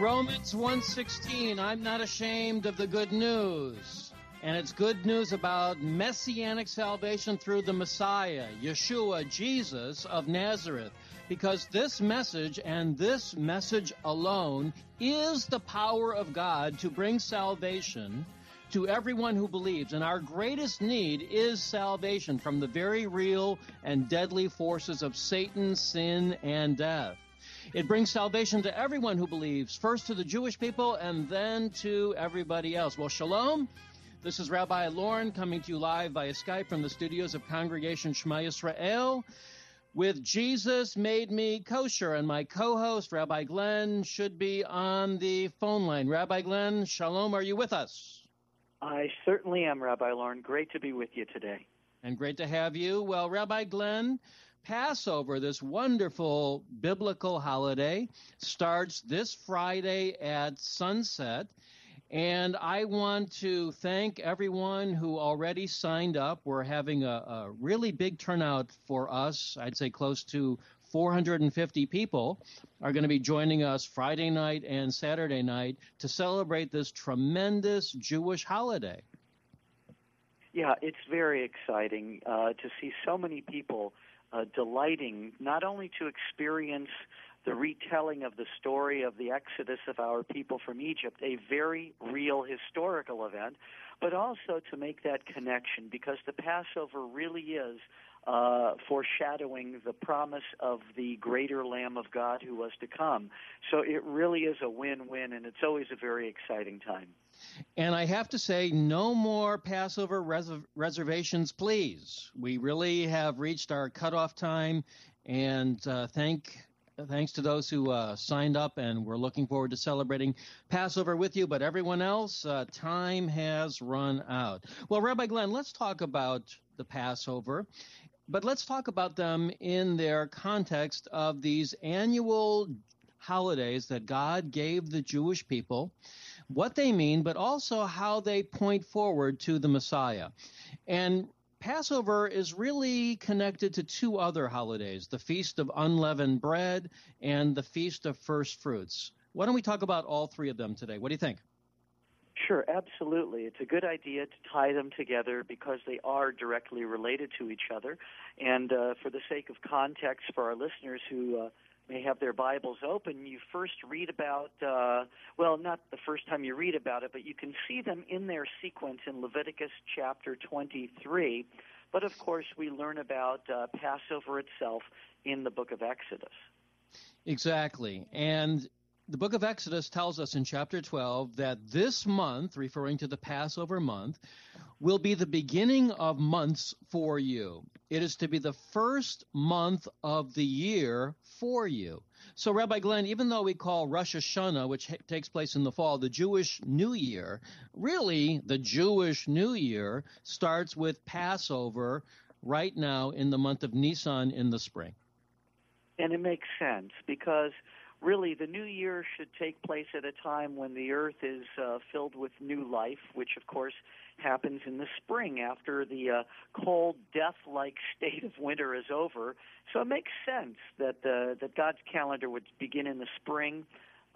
Romans 1:16, I'm not ashamed of the good news. And it's good news about messianic salvation through the Messiah, Yeshua, Jesus of Nazareth. Because this message and this message alone is the power of God to bring salvation to everyone who believes. And our greatest need is salvation from the very real and deadly forces of Satan, sin, and death. It brings salvation to everyone who believes, first to the Jewish people and then to everybody else. Well, shalom. This is Rabbi Lauren coming to you live via Skype from the studios of Congregation Shema Yisrael with Jesus Made Me Kosher. And my co-host, Rabbi Glenn, should be on the phone line. Rabbi Glenn, shalom, are you with us? I certainly am, Rabbi Lauren. Great to be with you today. And great to have you. Well, Rabbi Glenn, Passover, this wonderful biblical holiday, starts this Friday at sunset. And I want to thank everyone who already signed up. We're having a really big turnout for us. I'd say close to 450 people are going to be joining us Friday night and Saturday night to celebrate this tremendous Jewish holiday. Yeah, it's very exciting to see so many people delighting not only to experience the retelling of the story of the exodus of our people from Egypt, a very real historical event, but also to make that connection, because the Passover really is foreshadowing the promise of the greater Lamb of God who was to come. So it really is a win-win, and it's always a very exciting time. And I have to say, no more Passover reservations, please. We really have reached our cutoff time, and thanks to those who signed up, and we're looking forward to celebrating Passover with you. But everyone else, time has run out. Well, Rabbi Glenn, let's talk about the Passover, but let's talk about them in their context of these annual holidays that God gave the Jewish people, what they mean, but also how they point forward to the Messiah. And Passover is really connected to two other holidays, the Feast of Unleavened Bread and the Feast of First Fruits. Why don't we talk about all three of them today? What do you think? Sure, absolutely. It's a good idea to tie them together because they are directly related to each other. And for the sake of context for our listeners who may have their Bibles open, you first read about, not the first time you read about it, but you can see them in their sequence in Leviticus chapter 23. But, of course, we learn about Passover itself in the book of Exodus. Exactly. And the book of Exodus tells us in chapter 12 that this month, referring to the Passover month, will be the beginning of months for you. It is to be the first month of the year for you. So, Rabbi Glenn, even though we call Rosh Hashanah, which takes place in the fall, the Jewish New Year, really the Jewish New Year starts with Passover right now in the month of Nisan in the spring. And it makes sense because really, the new year should take place at a time when the earth is filled with new life, which, of course, happens in the spring after the cold, death-like state of winter is over. So it makes sense that God's calendar would begin in the spring,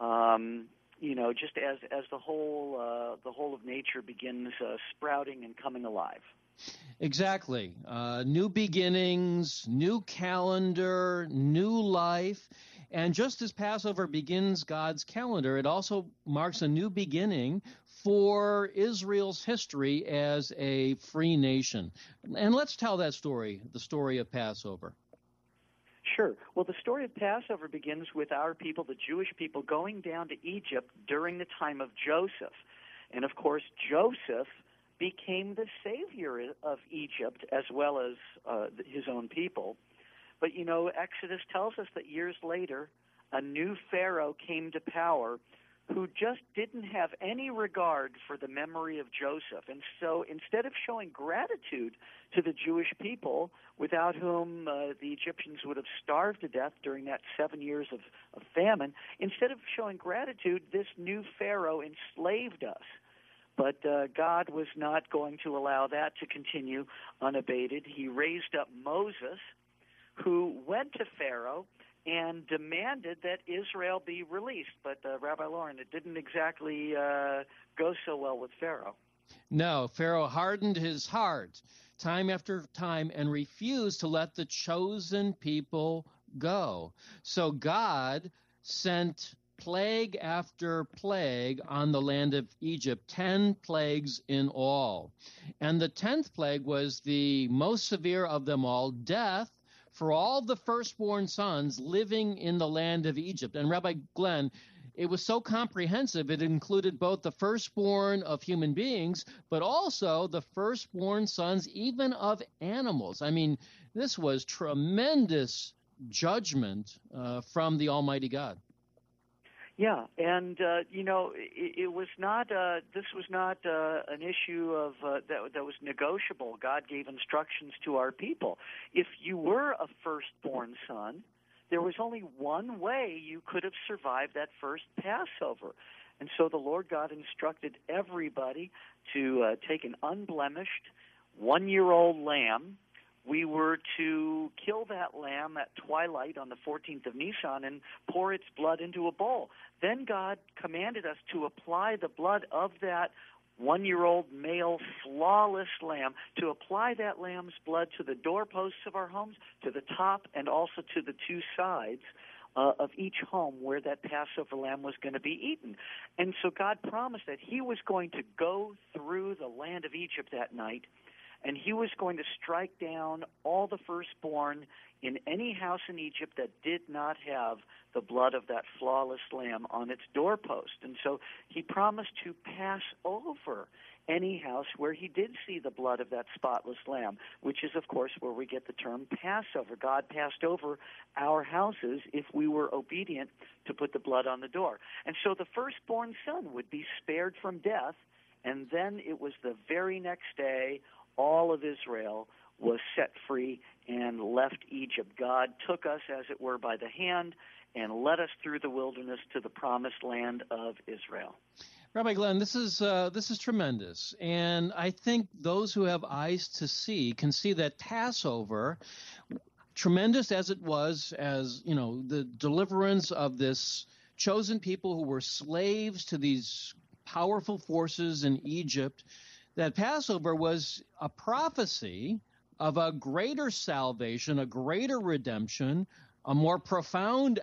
just as the whole of nature begins sprouting and coming alive. Exactly. New beginnings, new calendar, new life. And just as Passover begins God's calendar, it also marks a new beginning for Israel's history as a free nation. And let's tell that story, the story of Passover. Sure. Well, the story of Passover begins with our people, the Jewish people, going down to Egypt during the time of Joseph. And, of course, Joseph became the savior of Egypt as well as his own people. But, Exodus tells us that years later, a new Pharaoh came to power who just didn't have any regard for the memory of Joseph. And so instead of showing gratitude to the Jewish people, without whom the Egyptians would have starved to death during that 7 years of famine, instead of showing gratitude, this new Pharaoh enslaved us. But God was not going to allow that to continue unabated. He raised up Moses, who went to Pharaoh and demanded that Israel be released. But, Rabbi Loren, it didn't exactly go so well with Pharaoh. No, Pharaoh hardened his heart time after time and refused to let the chosen people go. So God sent plague after plague on the land of Egypt, 10 plagues in all. And the 10th plague was the most severe of them all, death for all the firstborn sons living in the land of Egypt. And Rabbi Glenn, it was so comprehensive, it included both the firstborn of human beings, but also the firstborn sons even of animals. I mean, this was tremendous judgment from the Almighty God. Yeah, and it was not. This was not an issue of that was negotiable. God gave instructions to our people. If you were a firstborn son, there was only one way you could have survived that first Passover, and so the Lord God instructed everybody to take an unblemished 1-year-old lamb. We were to kill that lamb at twilight on the 14th of Nisan and pour its blood into a bowl. Then God commanded us to apply the blood of that 1-year-old male flawless lamb, to apply that lamb's blood to the doorposts of our homes, to the top, and also to the two sides of each home where that Passover lamb was going to be eaten. And so God promised that he was going to go through the land of Egypt that night, and he was going to strike down all the firstborn in any house in Egypt that did not have the blood of that flawless lamb on its doorpost. And so he promised to pass over any house where he did see the blood of that spotless lamb, which is, of course, where we get the term Passover. God passed over our houses if we were obedient to put the blood on the door. And so the firstborn son would be spared from death, and then it was the very next day all of Israel was set free and left Egypt. God took us, as it were, by the hand and led us through the wilderness to the promised land of Israel. Rabbi Glenn, this is tremendous, and I think those who have eyes to see can see that Passover, tremendous as it was, as you know, the deliverance of this chosen people who were slaves to these powerful forces in Egypt, that Passover was a prophecy of a greater salvation, a greater redemption, a more profound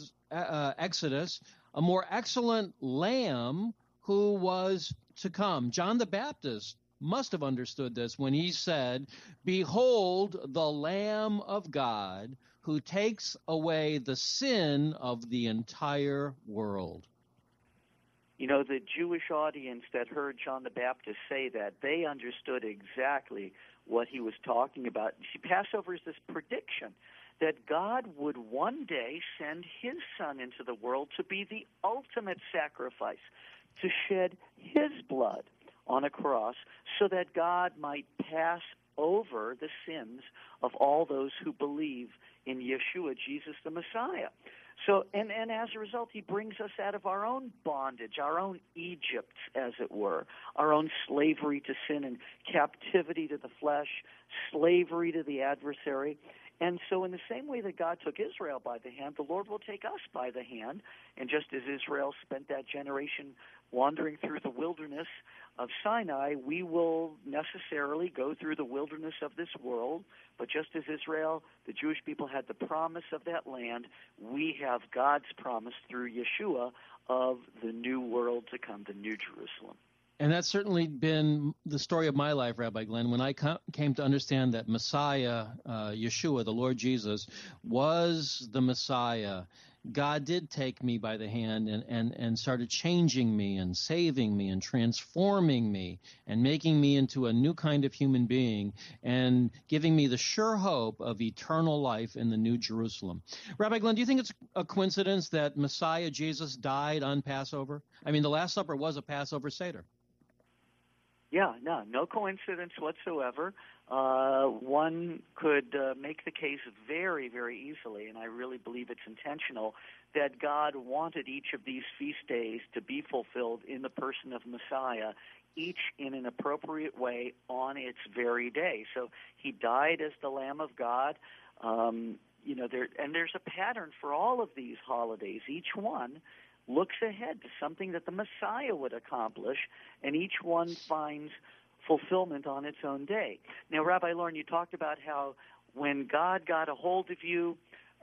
exodus, a more excellent lamb who was to come. John the Baptist must have understood this when he said, "Behold the Lamb of God who takes away the sin of the entire world." You know, the Jewish audience that heard John the Baptist say that, they understood exactly what he was talking about. See, Passover is this prediction that God would one day send his son into the world to be the ultimate sacrifice, to shed his blood on a cross so that God might pass over the sins of all those who believe in Yeshua, Jesus the Messiah. So, and as a result, he brings us out of our own bondage, our own Egypt, as it were, our own slavery to sin and captivity to the flesh, slavery to the adversary. And so in the same way that God took Israel by the hand, the Lord will take us by the hand. And just as Israel spent that generation wandering through the wilderness of Sinai, we will necessarily go through the wilderness of this world. But just as Israel, the Jewish people, had the promise of that land, we have God's promise through Yeshua of the new world to come, the New Jerusalem. And that's certainly been the story of my life, Rabbi Glenn. When I came to understand that Messiah, Yeshua, the Lord Jesus, was the Messiah, God did take me by the hand and started changing me and saving me and transforming me and making me into a new kind of human being and giving me the sure hope of eternal life in the New Jerusalem. Rabbi Glenn, do you think it's a coincidence that Messiah Jesus died on Passover? I mean, the Last Supper was a Passover Seder. Yeah, no coincidence whatsoever. One could make the case very, very easily, and I really believe it's intentional, that God wanted each of these feast days to be fulfilled in the person of Messiah, each in an appropriate way on its very day. So he died as the Lamb of God. there's a pattern for all of these holidays. Each one looks ahead to something that the Messiah would accomplish, and each one finds fulfillment on its own day. Now, Rabbi Lauren, you talked about how when God got a hold of you,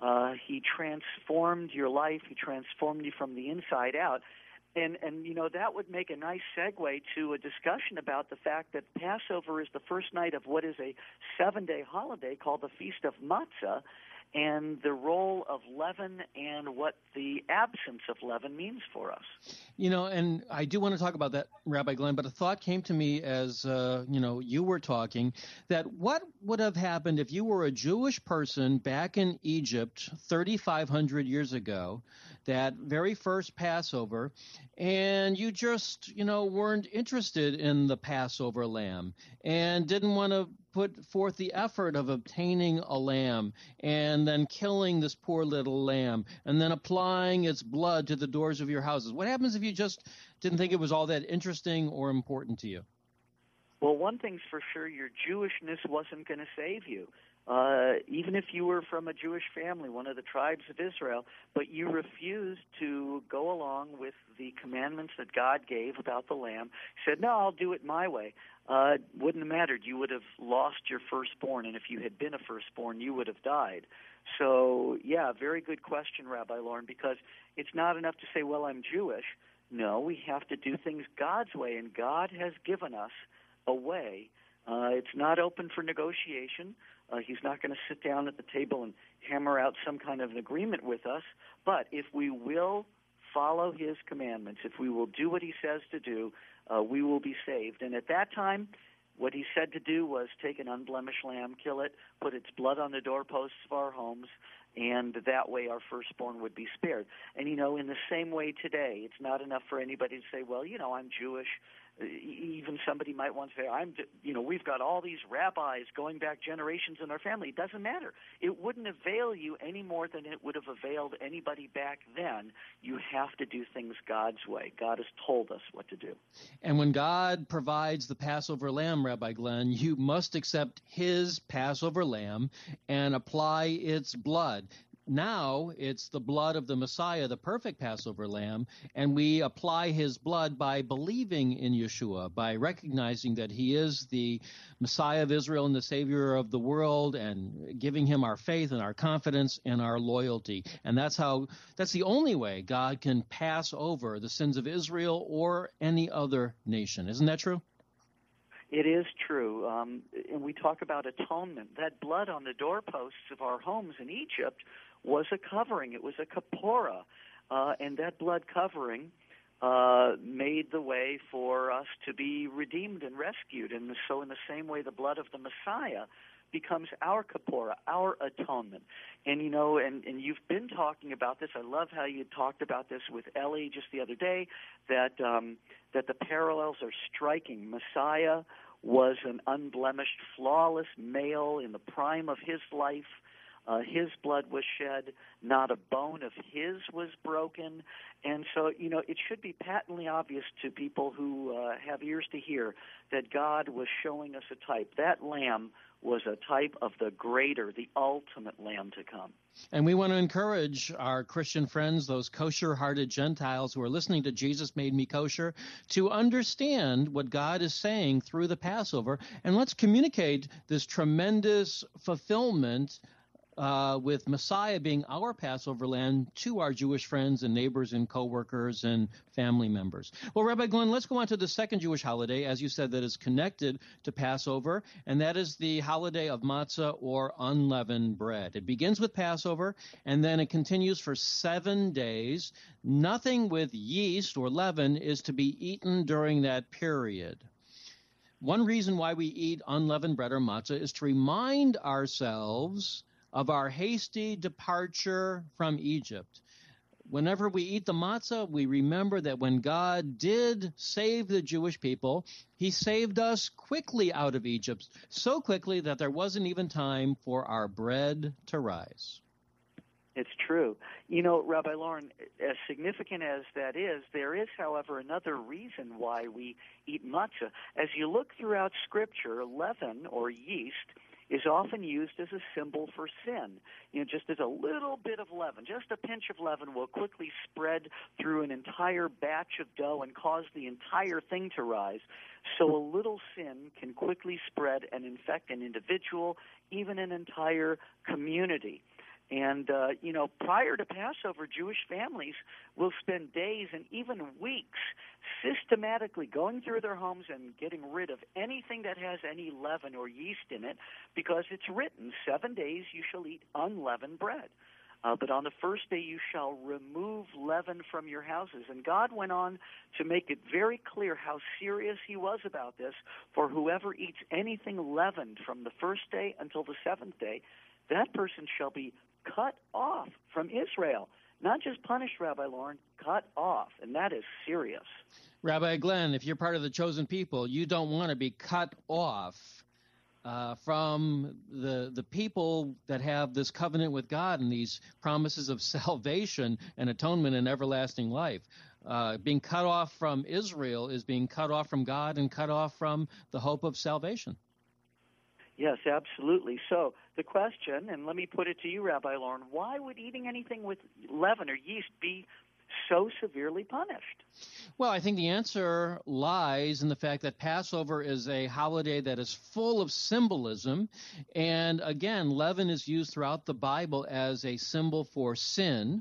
he transformed your life. He transformed you from the inside out. And that would make a nice segue to a discussion about the fact that Passover is the first night of what is a 7-day holiday called the Feast of Matzah, and the role of leaven and what the absence of leaven means for us. And I do want to talk about that, Rabbi Glenn, but a thought came to me as, you were talking, that what would have happened if you were a Jewish person back in Egypt 3,500 years ago, that very first Passover, and you just, weren't interested in the Passover lamb and didn't want to put forth the effort of obtaining a lamb and then killing this poor little lamb and then applying its blood to the doors of your houses? What happens if you just didn't think it was all that interesting or important to you? Well, one thing's for sure, your Jewishness wasn't going to save you. Even if you were from a Jewish family, one of the tribes of Israel, but you refused to go along with the commandments that God gave about the lamb, said, no, I'll do it my way. Wouldn't have mattered. You would have lost your firstborn, and if you had been a firstborn, you would have died. So, yeah, very good question, Rabbi Lauren, because it's not enough to say, well, I'm Jewish. No, we have to do things God's way, and God has given us a way. It's not open for negotiation. He's not going to sit down at the table and hammer out some kind of an agreement with us. But if we will follow his commandments, if we will do what he says to do, we will be saved. And at that time, what he said to do was take an unblemished lamb, kill it, put its blood on the doorposts of our homes, and that way our firstborn would be spared. And, in the same way today, it's not enough for anybody to say, well, I'm Jewish. Even somebody might want to say, we've got all these rabbis going back generations in our family. It doesn't matter. It wouldn't avail you any more than it would have availed anybody back then. You have to do things God's way. God has told us what to do. And when God provides the Passover lamb, Rabbi Glenn, you must accept his Passover lamb and apply its blood. Now it's the blood of the Messiah, the perfect Passover lamb, and we apply his blood by believing in Yeshua, by recognizing that he is the Messiah of Israel and the Savior of the world, and giving him our faith and our confidence and our loyalty. And that's the only way God can pass over the sins of Israel or any other nation. Isn't that true? It is true. And we talk about atonement. That blood on the doorposts of our homes in Egypt was a covering. It was a kapora. And that blood covering made the way for us to be redeemed and rescued. And so in the same way, the blood of the Messiah becomes our kapora, our atonement. And, and you've been talking about this. I love how you talked about this with Ellie just the other day, that the parallels are striking. Messiah was an unblemished, flawless male in the prime of his life. His blood was shed, not a bone of his was broken. And so, it should be patently obvious to people who have ears to hear that God was showing us a type. That lamb was a type of the greater, the ultimate lamb to come. And we want to encourage our Christian friends, those kosher-hearted Gentiles who are listening to Jesus Made Me Kosher, to understand what God is saying through the Passover. And let's communicate this tremendous fulfillment with Messiah being our Passover lamb to our Jewish friends and neighbors and coworkers and family members. Well, Rabbi Glenn, let's go on to the second Jewish holiday, as you said, that is connected to Passover, and that is the holiday of matzah or unleavened bread. It begins with Passover, and then it continues for 7 days. Nothing with yeast or leaven is to be eaten during that period. One reason why we eat unleavened bread or matzah is to remind ourselves of our hasty departure from Egypt. Whenever we eat the matzah, we remember that when God did save the Jewish people, he saved us quickly out of Egypt, so quickly that there wasn't even time for our bread to rise. It's true. Rabbi Lauren, as significant as that is, there is, however, another reason why we eat matzah. As you look throughout Scripture, leaven or yeast is often used as a symbol for sin. Just as a little bit of leaven, just a pinch of leaven will quickly spread through an entire batch of dough and cause the entire thing to rise. So a little sin can quickly spread and infect an individual, even an entire community. And, prior to Passover, Jewish families will spend days and even weeks systematically going through their homes and getting rid of anything that has any leaven or yeast in it, because it's written, 7 days you shall eat unleavened bread. But on the first day you shall remove leaven from your houses. And God went on to make it very clear how serious he was about this. For whoever eats anything leavened from the first day until the seventh day, that person shall be cut off from Israel. Not just punished, Rabbi Lauren, cut off. And that is serious. Rabbi Glenn, if you're part of the chosen people, you don't want to be cut off from the people that have this covenant with God and these promises of salvation and atonement and everlasting life. Being cut off from Israel is being cut off from God and cut off from the hope of salvation. Yes, absolutely. So the question, and let me put it to you, Rabbi Lauren, why would eating anything with leaven or yeast be so severely punished? Well, I think the answer lies in the fact that Passover is a holiday that is full of symbolism. And again, leaven is used throughout the Bible as a symbol for sin.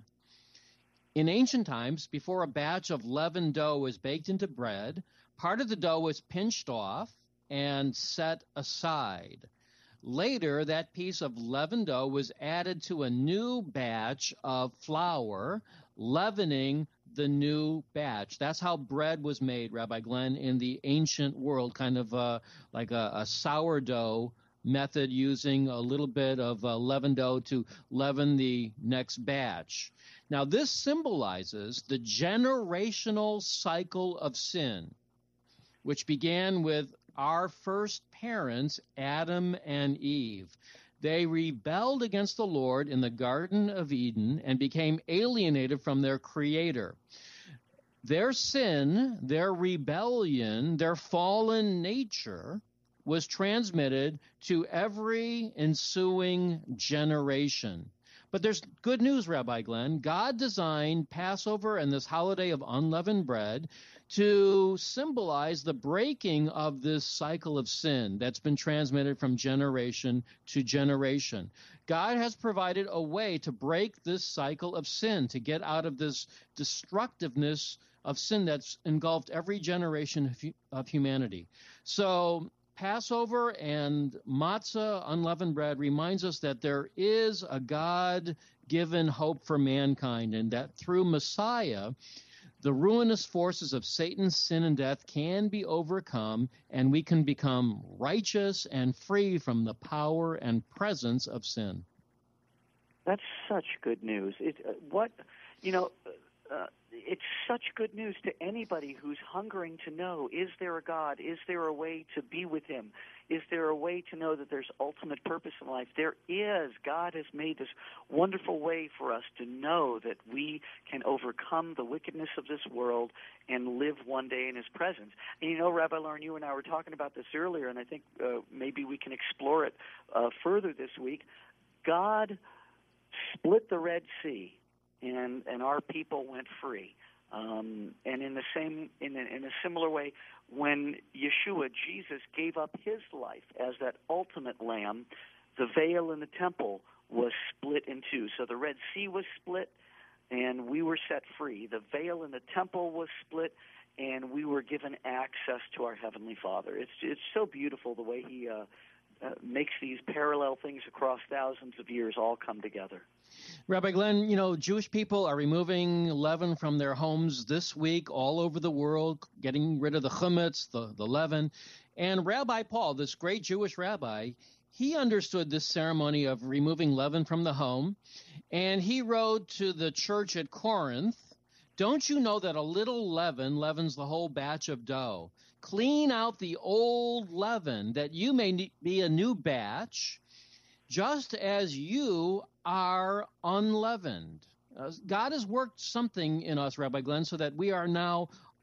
In ancient times, before a batch of leavened dough was baked into bread, part of the dough was pinched off and set aside. Later, that piece of leavened dough was added to a new batch of flour, leavening the new batch. That's how bread was made, Rabbi Glenn, in the ancient world, kind of like a sourdough method, using a little bit of leavened dough to leaven the next batch. Now, this symbolizes the generational cycle of sin, which began with our first parents, Adam and Eve. They rebelled against the Lord in the Garden of Eden and became alienated from their Creator. Their sin, their rebellion, their fallen nature was transmitted to every ensuing generation. But there's good news, Rabbi Glenn. God designed Passover and this holiday of unleavened bread to symbolize the breaking of this cycle of sin that's been transmitted from generation to generation. God has provided a way to break this cycle of sin, to get out of this destructiveness of sin that's engulfed every generation of humanity. So Passover and matzah, unleavened bread, reminds us that there is a God-given hope for mankind, and that through Messiah, the ruinous forces of Satan's sin and death can be overcome, and we can become righteous and free from the power and presence of sin. That's such good news. It's such good news to anybody who's hungering to know, is there a God? Is there a way to be with him? Is there a way to know that there's ultimate purpose in life? There is. God has made this wonderful way for us to know that we can overcome the wickedness of this world and live one day in his presence. And Rabbi Lauren, you and I were talking about this earlier, and I think maybe we can explore it further this week. God split the Red Sea, and our people went free. And in a similar way, when Yeshua, Jesus, gave up his life as that ultimate lamb, the veil in the temple was split in two. So the Red Sea was split, and we were set free. The veil in the temple was split, and we were given access to our Heavenly Father. It's so beautiful the way he makes these parallel things across thousands of years all come together. Rabbi Glenn, Jewish people are removing leaven from their homes this week all over the world, getting rid of the chametz, the leaven. And Rabbi Paul, this great Jewish rabbi, he understood this ceremony of removing leaven from the home, and he wrote to the church at Corinth, "Don't you know that a little leaven leavens the whole batch of dough? Clean out the old leaven, that you may be a new batch, just as you are unleavened." God has worked something in us, Rabbi Glenn, so that we are now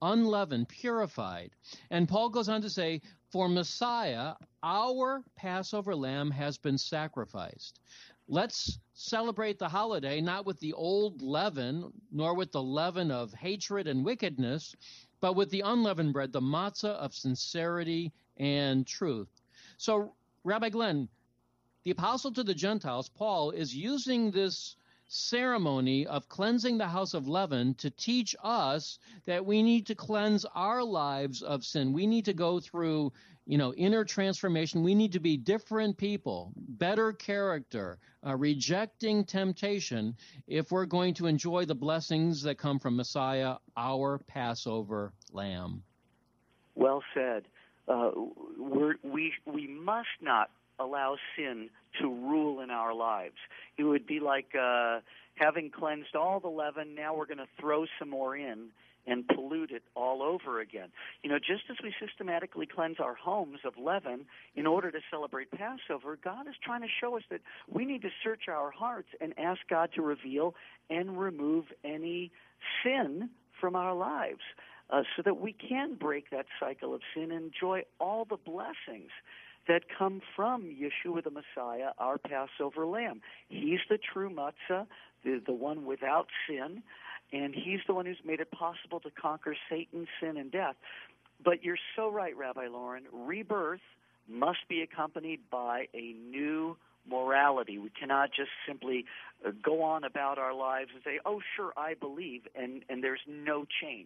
unleavened, purified. And Paul goes on to say, for Messiah, our Passover lamb has been sacrificed. Let's celebrate the holiday not with the old leaven, nor with the leaven of hatred and wickedness, but with the unleavened bread, the matzah of sincerity and truth. So, Rabbi Glenn, the apostle to the Gentiles, Paul, is using this ceremony of cleansing the house of leaven to teach us that we need to cleanse our lives of sin. We need to go through, inner transformation. We need to be different people, better character, rejecting temptation if we're going to enjoy the blessings that come from Messiah, our Passover lamb. Well said. We must not allow sin to rule in our lives. It would be like having cleansed all the leaven, now we're going to throw some more in and pollute it all over again. Just as we systematically cleanse our homes of leaven in order to celebrate Passover, God is trying to show us that we need to search our hearts and ask God to reveal and remove any sin from our lives so that we can break that cycle of sin and enjoy all the blessings that come from Yeshua the Messiah, our Passover lamb. He's the true matzah, the one without sin, and he's the one who's made it possible to conquer Satan, sin, and death. But you're so right, Rabbi Lauren. Rebirth must be accompanied by a new morality. We cannot just simply go on about our lives and say, oh, sure, I believe, and there's no change.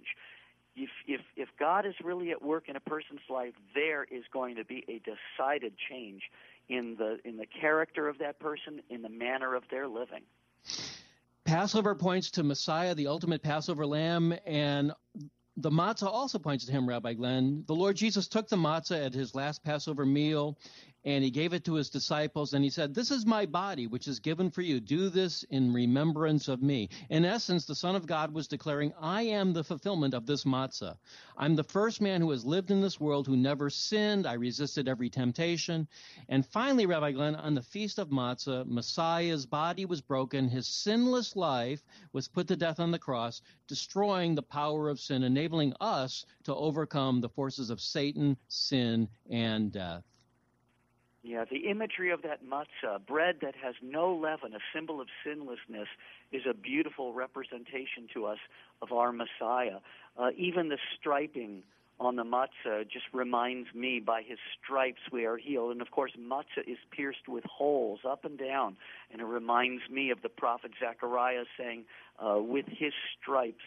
If God is really at work in a person's life, there is going to be a decided change in the character of that person, in the manner of their living. Passover points to Messiah, the ultimate Passover lamb, and the matzah also points to him, Rabbi Glenn. The Lord Jesus took the matzah at his last Passover meal, and he gave it to his disciples, and he said, this is my body, which is given for you. Do this in remembrance of me. In essence, the Son of God was declaring, I am the fulfillment of this matzah. I'm the first man who has lived in this world who never sinned. I resisted every temptation. And finally, Rabbi Glenn, on the Feast of Matzah, Messiah's body was broken. His sinless life was put to death on the cross, destroying the power of sin, enabling us to overcome the forces of Satan, sin, and death. Yeah, the imagery of that matzah, bread that has no leaven, a symbol of sinlessness, is a beautiful representation to us of our Messiah. Even the striping on the matzah just reminds me, by his stripes we are healed. And, of course, matzah is pierced with holes up and down. And it reminds me of the prophet Zechariah saying, with his stripes,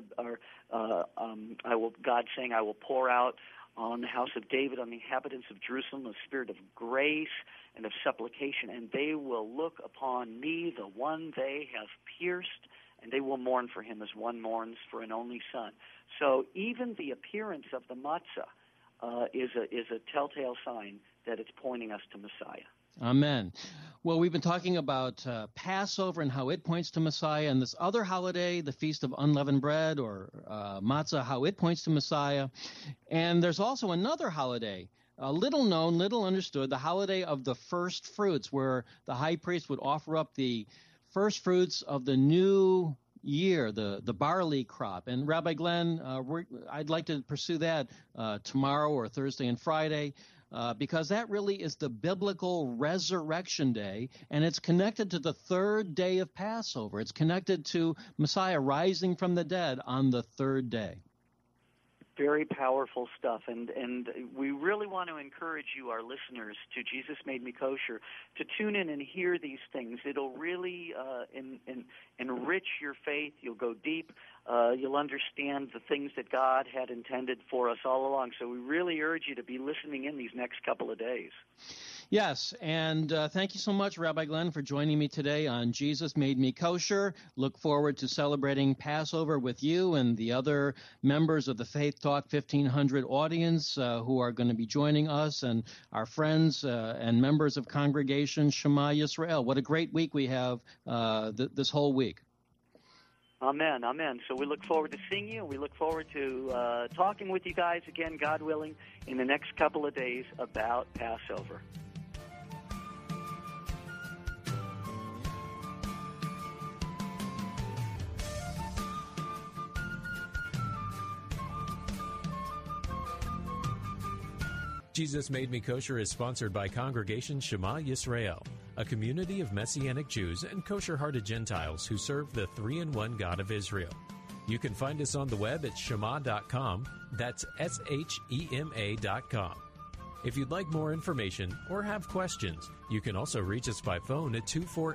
God saying, I will pour out on the house of David, on the inhabitants of Jerusalem, a spirit of grace and of supplication, and they will look upon me, the one they have pierced, and they will mourn for him as one mourns for an only son. So even the appearance of the matzah is a telltale sign that it's pointing us to Messiah. Amen. Well, we've been talking about Passover and how it points to Messiah, and this other holiday, the Feast of Unleavened Bread, or Matzah, how it points to Messiah. And there's also another holiday, little known, little understood, the holiday of the first fruits, where the high priest would offer up the first fruits of the new year, the barley crop. And Rabbi Glenn, I'd like to pursue that tomorrow or Thursday and Friday. Because that really is the biblical resurrection day, and it's connected to the third day of Passover. It's connected to Messiah rising from the dead on the third day. Very powerful stuff, and we really want to encourage you, our listeners, to Jesus Made Me Kosher, to tune in and hear these things. It'll really enrich your faith. You'll go deep. You'll understand the things that God had intended for us all along. So we really urge you to be listening in these next couple of days. Yes, and thank you so much, Rabbi Glenn, for joining me today on Jesus Made Me Kosher. Look forward to celebrating Passover with you and the other members of the Faith Talk 1500 audience who are going to be joining us, and our friends and members of Congregation Shema Yisrael. What a great week we have this whole week. Amen, amen. So we look forward to seeing you, and we look forward to talking with you guys again, God willing, in the next couple of days about Passover. Jesus Made Me Kosher is sponsored by Congregation Shema Yisrael, a community of Messianic Jews and kosher-hearted Gentiles who serve the three-in-one God of Israel. You can find us on the web at shema.com. That's SHEMA.com. If you'd like more information or have questions, you can also reach us by phone at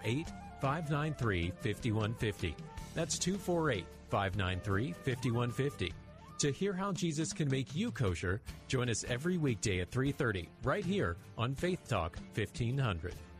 248-593-5150. That's 248-593-5150. To hear how Jesus can make you kosher, join us every weekday at 3:30 right here on Faith Talk 1500.